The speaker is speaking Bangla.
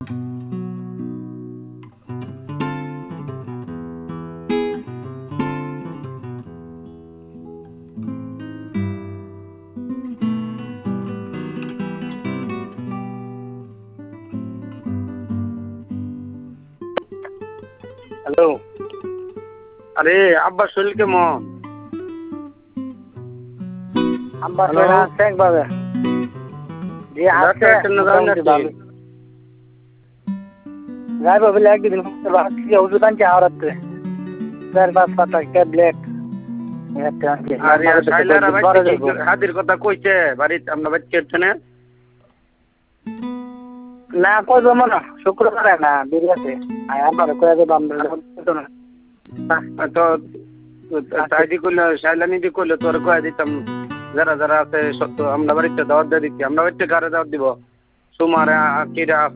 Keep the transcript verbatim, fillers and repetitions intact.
হ্যালো। আরে আব্বার শরীর কেমন? আব্বার শরীর আছে একভাবে। জি আছে ভালো। যাইবো বলে একদিন ভাবছি ওষুধ আনছি আওরাতে চার পাঁচ পাতা ট্যাবলেট আরে শাইলারা হাদির কথা কইছে বাড়িতে আমরা বাচ্চা হচ্ছে না না কইবো মনে শুক্রবারে না বিরিয়াতে আবার কয়ে দেবো আমরা তো তাইদি করলে শাইলানিদি করলে তোর কয়ে দিতাম যারা যারা আছে সত্য আমরা বাড়িতে দাওয়াত দিয়ে দিচ্ছি আমরা বাড়িতে কারে দাওয়াত দিব সুমার আকিরা